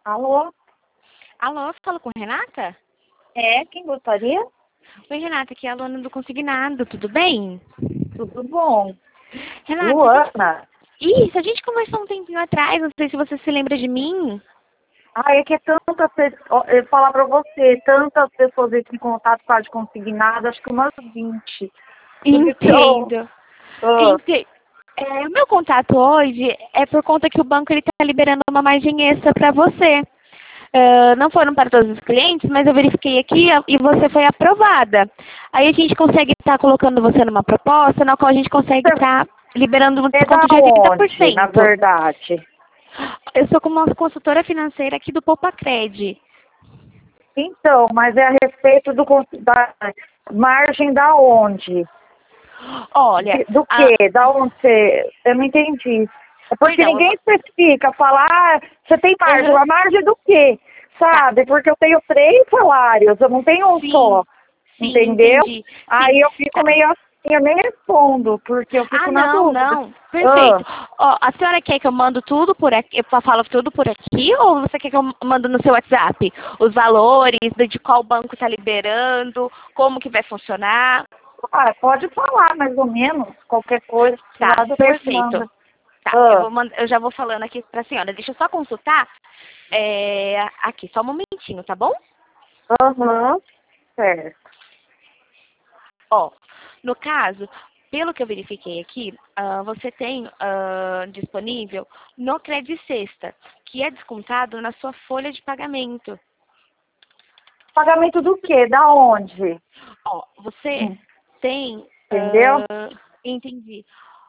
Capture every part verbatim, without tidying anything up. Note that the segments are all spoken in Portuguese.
Alô? Alô, falo com Renata? É, quem gostaria? Oi, Renata, aqui é a Luana do Consignado, tudo bem? Tudo bom. Renata, a gente... Luana? Isso, a gente conversou um tempinho atrás, não sei se você se lembra de mim. Ah, é que é tanta pessoa, eu falar pra você, tantas pessoas entram em contato com a de consignado, acho que umas vinte. Por isso que eu... Entendo. ah, Ente... É, o meu contato hoje é por conta que o banco está liberando uma margem extra para você. Ah, não foram para todos os clientes, mas eu verifiquei aqui ó, e você foi aprovada. Aí a gente consegue estar colocando você numa proposta na qual a gente consegue estar liberando um é da desconto de oitenta por onde, na cento. verdade? Eu sou como uma consultora financeira aqui do Poupacred. Então, mas é a respeito do, cons- da margem da onde? Olha, De- do a, quê? Da onde você... Eu não entendi. É porque perdão, eu ninguém vou, especifica, fala, ah, você tem margem, aham, a margem do quê? tá, Sabe? Porque eu tenho três salários, eu não tenho um só, sim, sim, entendeu? entendi, sim, Aí eu fico tá. meio assim, eu nem respondo, porque eu Ah, fico na não, dúvida. não, Ah, perfeito. Ó, a senhora quer que eu mando tudo por aqui, eu falo tudo por aqui, ou você quer que eu mando no seu WhatsApp? Os valores, de de qual banco está liberando, como que vai funcionar? ah, pode falar mais ou menos, qualquer coisa, se Tá, precisar depois perfeito. manda. Tá, eu, Ah, vou mand... eu já vou falando aqui pra senhora. Deixa eu só consultar. É... Aqui, só um momentinho, tá bom? aham, certo. Ó, no caso, pelo que eu verifiquei aqui, ah, você tem ah, disponível no Credit Sexta, que é descontado na sua folha de pagamento. Pagamento do quê? Da onde? Ó, você Hum, tem... entendeu? ah, entendi.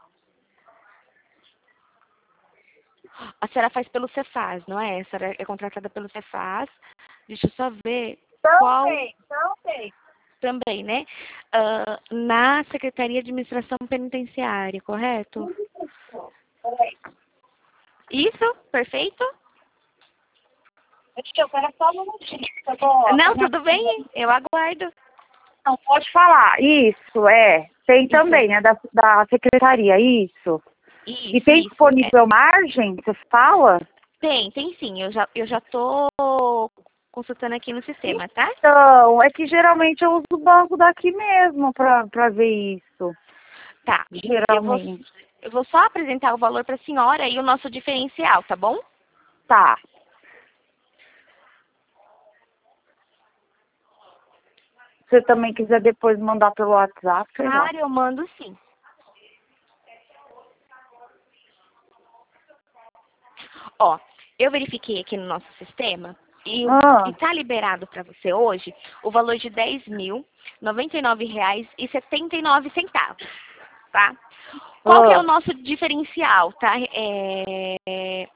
A senhora faz pelo Cefaz, não é? A senhora é contratada pelo Cefaz. Deixa eu só ver qual Também, também. também, né? Ah, na Secretaria de Administração Penitenciária, correto? Peraí. Isso? Perfeito? Deixa eu, pera só um minutinho, tá bom? Não, tudo bem? Eu aguardo. Não, pode falar. Isso, é. Tem Isso, também, né, da, da secretaria, isso. E isso, tem isso. É, disponível margem, você fala? tem, tem sim. Eu já, eu já tô consultando aqui no sistema, tá? Então, é que geralmente eu uso o banco daqui mesmo pra, pra ver isso. Tá. Eu vou, Geralmente. eu vou só apresentar o valor para a senhora e o nosso diferencial, tá bom? Tá. Se você também quiser depois mandar pelo WhatsApp, sei lá. Claro, eu mando sim. Ó, eu verifiquei aqui no nosso sistema e Ah, está liberado para você hoje o valor de dez mil, noventa e nove reais e setenta e nove centavos, tá? Qual que é o ah. nosso diferencial, tá? É...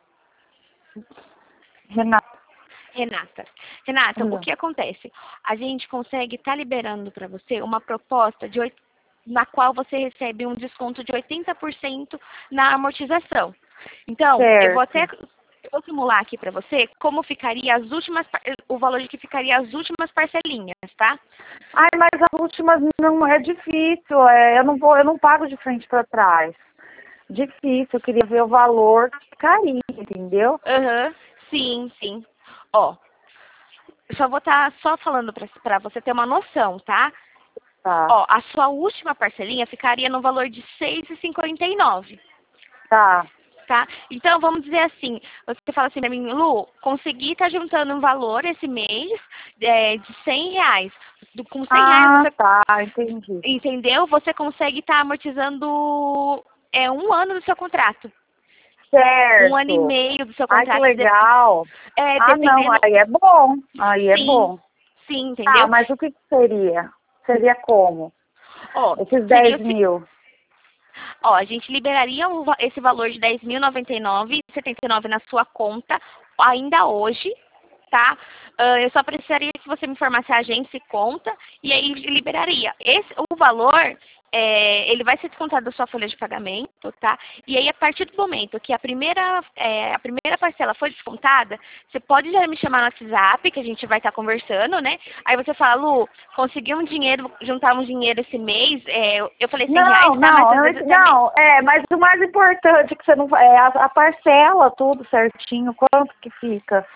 Renata. Renata. Renata, o que acontece? A gente consegue estar liberando para você uma proposta de oit- na qual você recebe um desconto de oitenta por cento na amortização. Então, eu vou até Certo. eu vou simular aqui para você como ficaria as últimas par- o valor de que ficaria as últimas parcelinhas, tá? Ai, mas as últimas não é difícil. É, eu não vou, eu não pago de frente para trás. Difícil, eu queria ver o valor que ficaria, entendeu? Aham. Sim, sim. Ó, eu só vou estar só falando para você ter uma noção, tá? Tá, Ó, a sua última parcelinha ficaria no valor de seis reais e cinquenta e nove, tá. tá? Então, vamos dizer assim, você fala assim pra mim, Lu, consegui estar juntando um valor esse mês é, de cem reais. Do- Com cem reais Ah, você, tá, entendi. entendeu? Você consegue estar amortizando é, um ano do seu contrato. Um ano e Certo. meio do seu Ai, que contrato. de- legal. é, Ah, não, dependendo. aí é bom. Aí é Sim, bom. sim, Tá, entendeu? mas o que que seria? Seria como? Ó, Esses seria dez o se- mil. Ó, a gente liberaria o va- esse valor de dez mil e noventa e nove reais e setenta e nove na sua conta ainda hoje, tá? Ah, eu só precisaria que você me informasse a agência e conta e aí liberaria. Esse, o valor, é, ele vai ser descontado da sua folha de pagamento, tá? E aí, a partir do momento que a primeira, é, a primeira parcela foi descontada, você pode já me chamar no WhatsApp, que a gente vai estar conversando, né? Aí você fala, Lu, consegui um dinheiro, juntar um dinheiro esse mês, é, eu eu falei cem Não, reais, tá? Mas não, às vezes eu- até menos. não, é, mas o mais importante é que você não é a, a parcela, tudo certinho, quanto que fica?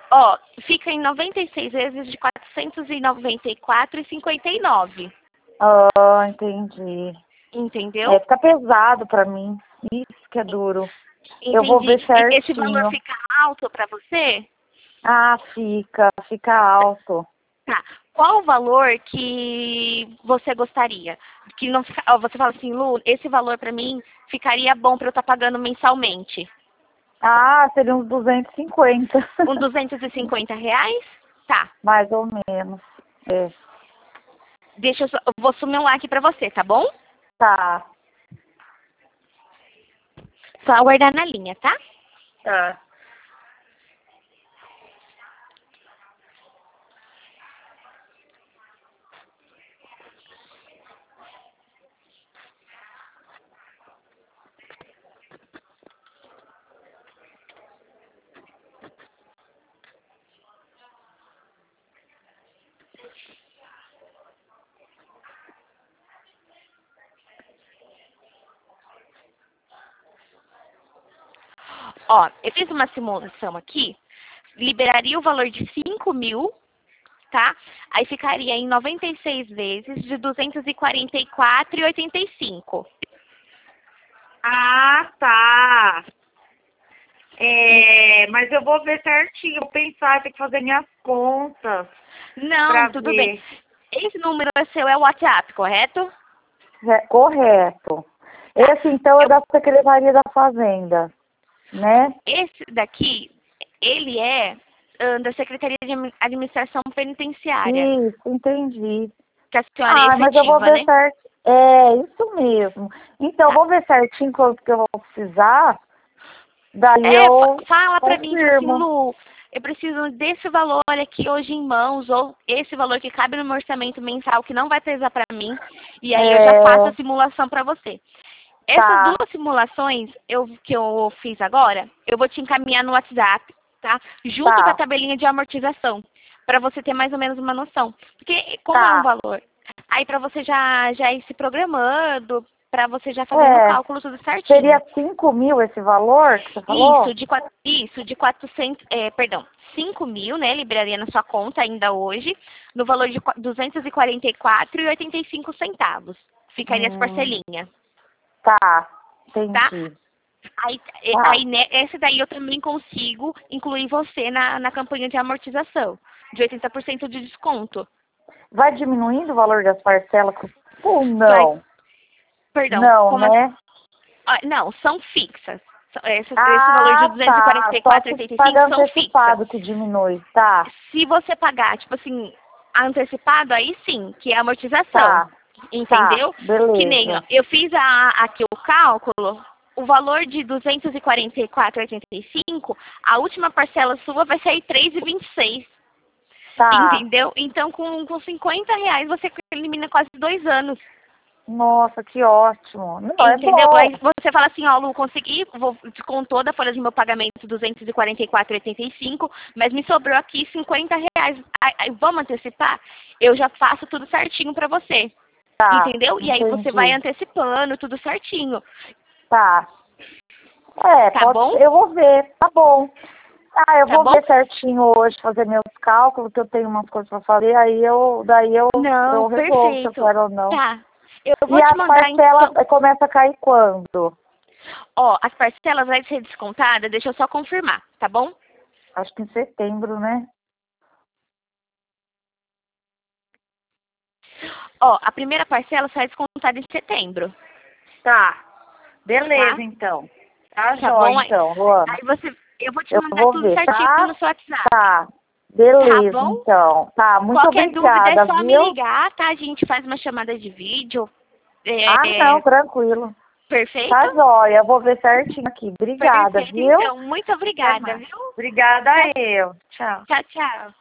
Ó, fica em noventa e seis vezes de quatrocentos e noventa e quatro reais e cinquenta e nove centavos. Ah, entendi. Entendeu? É, fica pesado pra mim. Isso que é duro. Eu vou ver Entendi. E esse valor certinho. fica alto para você? Ah, fica, fica alto. Tá. Qual o valor que você gostaria? Que não fica... ó, você fala assim, Lu, esse valor para mim ficaria bom para eu estar pagando mensalmente. Ah, seria uns duzentos e cinquenta. Um duzentos e cinquenta reais? Tá. Mais ou menos. É. Deixa eu, só... eu vou sumir um like para você, tá bom? Tá. Só aguardar na linha, tá? Tá. Ó, eu fiz uma simulação aqui, liberaria o valor de cinco mil, tá? Aí ficaria em noventa e seis vezes de duzentos e quarenta e quatro reais e oitenta e cinco centavos. Ah, tá. É, mas eu vou ver certinho, vou pensar, tem que fazer minhas contas Não, pra tudo ver. bem. Esse número é seu, é o WhatsApp, correto? É, correto. Esse, então, é da Secretaria da Fazenda, né? Esse daqui, ele é ah, da Secretaria de Admi- Administração Penitenciária, Isso, entendi. que a senhora é Ah, mas eu vou efetiva, ver né? certo. É, isso mesmo. Então, eu Tá. vou ver certinho quanto que eu vou precisar, daí É, fa- eu fala pra mim, tipo assim, confirmo. Lu, eu preciso desse valor aqui hoje em mãos, ou esse valor que cabe no meu orçamento mensal, que não vai pesar pra mim, e aí eu já faço É, a simulação pra você. Essas tá, duas simulações eu, que eu fiz agora, eu vou te encaminhar no WhatsApp, tá? Junto com a tá, tabelinha de amortização, pra você ter mais ou menos uma noção. Porque como é um tá. valor, aí pra você já, já ir se programando, pra você já fazendo o É, cálculo tudo certinho. seria cinco mil esse valor que você Isso, falou? de, quat- isso, de quatrocentos, é, perdão, cinco mil, né, liberaria na sua conta ainda hoje, no valor de qua- duzentos e quarenta e quatro reais e oitenta e cinco centavos. Ficaria as Hum, parcelinhas, tá, tá? entendi. Aí, e- Tá. aí né, esse daí eu também consigo incluir você na, na campanha de amortização, de oitenta por cento de desconto. Vai diminuindo o valor das parcelas? Ou Vai, não? perdão, Não, como assim? né? Ah, não, são fixas. São- Esse, esse valor de Ah, duzentos e quarenta tá. e Só quatro se reais e oitenta e cinco pagar são fixas. antecipado que diminui. Tá, Se você pagar, tipo assim, antecipado, aí sim, que é a amortização. tá, tá. Entendeu? Que nem, ó, Beleza. eu fiz a, aqui o cálculo, o valor de duzentos e quarenta e quatro reais e oitenta e cinco, a última parcela sua vai sair três reais e vinte e seis. Tá. Entendeu? Então, com, com cinquenta reais, você elimina quase dois anos. Nossa, que ótimo. Não, é Entendeu? bom. Aí você fala assim, ó, Lu, consegui, vou, descontou da folha de meu pagamento duzentos e quarenta e quatro reais e oitenta e cinco, mas me sobrou aqui cinquenta reais. Aí, aí, vamos antecipar? Eu já faço tudo certinho pra você. Tá, Entendeu? E aí você vai entendi. antecipando tudo certinho. Tá. É, Tá pode bom? ser. Eu vou ver. Tá bom. Ah, eu Tá vou bom? ver certinho hoje, fazer meus cálculos, que eu tenho umas coisas pra fazer, aí eu, daí eu, Não, eu resolvo se eu perfeito. quero ou não. Tá. Eu E vou te as mandar parcelas então. eh, começa a cair quando? Ó, as parcelas vai ser descontada, deixa eu só confirmar, tá bom? Acho que em setembro, né? Ó, a primeira parcela sai descontada em setembro, Tá. Beleza, tá? então. Tá Tá jóia, bom? Aí, então, Luana. aí você, eu vou te Eu mandar vou tudo ver, certinho tá? no seu WhatsApp, Tá. tá Beleza, bom? então. Tá, muito Qualquer dúvida é obrigada, só me viu? ligar, tá? A gente faz uma chamada de vídeo. Ah, não, É, tranquilo. perfeito? Tá jóia, eu vou ver certinho aqui. Obrigada, Perfeito, viu? então. Muito Até obrigada, mais. viu? Obrigada Tchau, eu. Tchau. tchau, tchau.